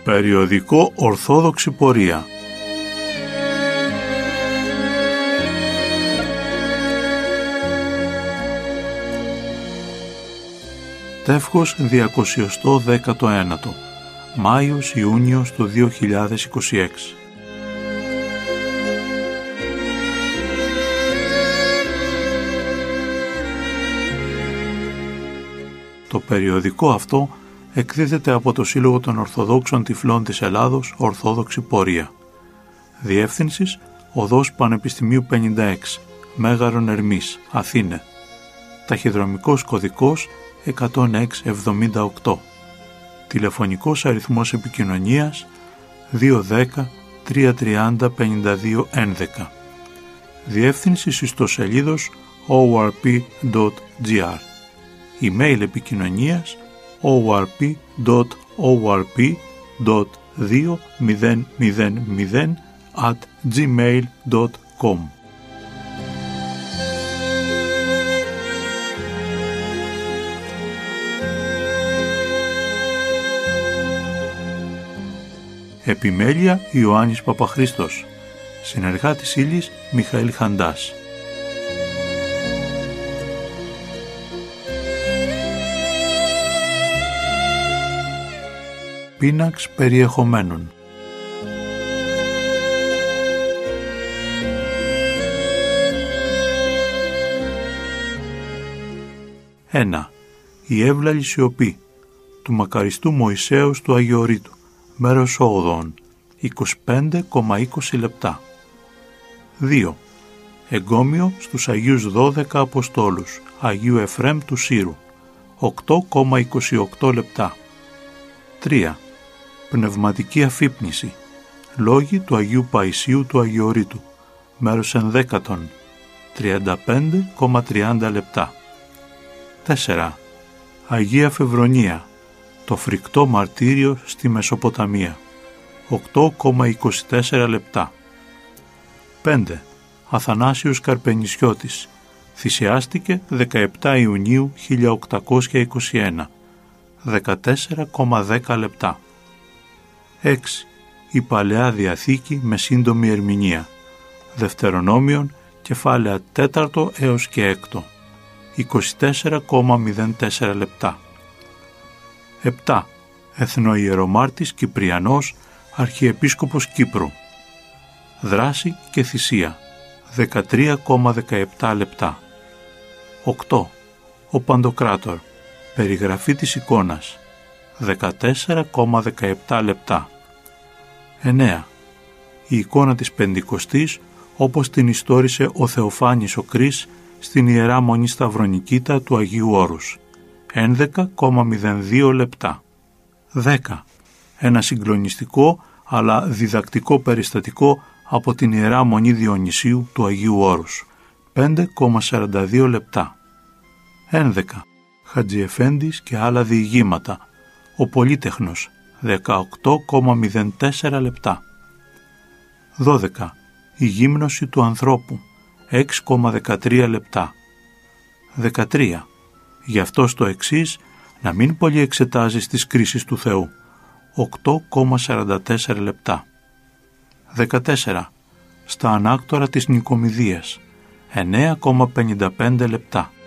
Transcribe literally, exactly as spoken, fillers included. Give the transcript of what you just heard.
Περιοδικό Ορθόδοξη Πορεία. Τεύχος διακοσιοστό δέκατο ένατο, Μάιος Ιούνιος του δύο χιλιάδες είκοσι έξι. Το περιοδικό αυτό εκδίδεται από το Σύλλογο των Ορθοδόξων Τυφλών της Ελλάδος, Ορθόδοξη Πορεία. Διεύθυνσης Οδός Πανεπιστημίου πενήντα έξι, Μέγαρον Ερμής, Αθήνε. Ταχυδρομικός κωδικός εκατόν έξι εβδομήντα οκτώ. Τηλεφωνικός αριθμός επικοινωνίας δύο ένα μηδέν τρία τρία μηδέν πέντε δύο έντεκα. Διεύθυνση ιστοσελίδος ο αρ πι τελεία τζι άρ. Email επικοινωνίας ο αρ πι τελεία ο αρ πι τελεία δύο μηδέν μηδέν μηδέν at gmail τελεία com. Επιμέλεια Ιωάννης Παπαχρήστος. Συνεργάτης ύλης Μιχαήλ Χαντάς. Πίναξ περιεχομένων. ένα. Η εύλαλη σιωπή του μακαριστού Μωυσέως του Αγιορείτου, μέρος όγδοον, είκοσι πέντε κόμμα είκοσι λεπτά. δύο. Εγκόμιο στους Αγίους δώδεκα Αποστόλους, Αγίου Εφραίμ του Σύρου, οκτώ κόμμα είκοσι οκτώ λεπτά. τρία. Πνευματική αφύπνιση, λόγοι του Αγίου Παϊσίου του Αγιορείτου, μέρος ενδέκατον, τριάντα πέντε κόμμα τριάντα λεπτά. τέσσερα. Αγία Φεβρονία, το φρικτό μαρτύριο στη Μεσοποταμία, οκτώ κόμμα είκοσι τέσσερα λεπτά. πέντε. Αθανάσιος Καρπενησιώτης, θυσιάστηκε δεκαεπτά Ιουνίου χίλια οκτακόσια είκοσι ένα, δεκατέσσερα κόμμα δέκα λεπτά. έξι. Η Παλαιά Διαθήκη με σύντομη ερμηνεία, Δευτερονόμιον, κεφάλαια τέταρτο έως και έκτο, είκοσι τέσσερα κόμμα μηδέν τέσσερα λεπτά. επτά. Εθνοϊερομάρτης Κυπριανός, Αρχιεπίσκοπος Κύπρου, δράση και θυσία, δεκατρία κόμμα δεκαεπτά λεπτά. οκτώ. Ο Παντοκράτορ, περιγραφή της εικόνας, δεκατέσσερα κόμμα δεκαεπτά λεπτά. εννέα. Η εικόνα της Πεντηκοστής όπως την ιστόρισε ο Θεοφάνης ο Κρίς στην Ιερά Μονή Σταυρονικήτα του Αγίου Όρους, έντεκα κόμμα μηδέν δύο λεπτά. δέκα. Ένα συγκλονιστικό αλλά διδακτικό περιστατικό από την Ιερά Μονή Διονυσίου του Αγίου Όρους, πέντε κόμμα σαράντα δύο λεπτά. έντεκα. Χατζιεφέντης και άλλα διηγήματα, ο Πολύτεχνος, δεκαοκτώ κόμμα μηδέν τέσσερα λεπτά. δώδεκα. Η γύμνωση του ανθρώπου, έξι κόμμα δεκατρία λεπτά. δεκατρία. Γι' αυτό στο εξής να μην πολύ εξετάζεις τις κρίσεις του Θεού, οκτώ κόμμα σαράντα τέσσερα λεπτά. δεκατέσσερα. Στα ανάκτορα της Νικομιδίας, εννέα κόμμα πενήντα πέντε λεπτά.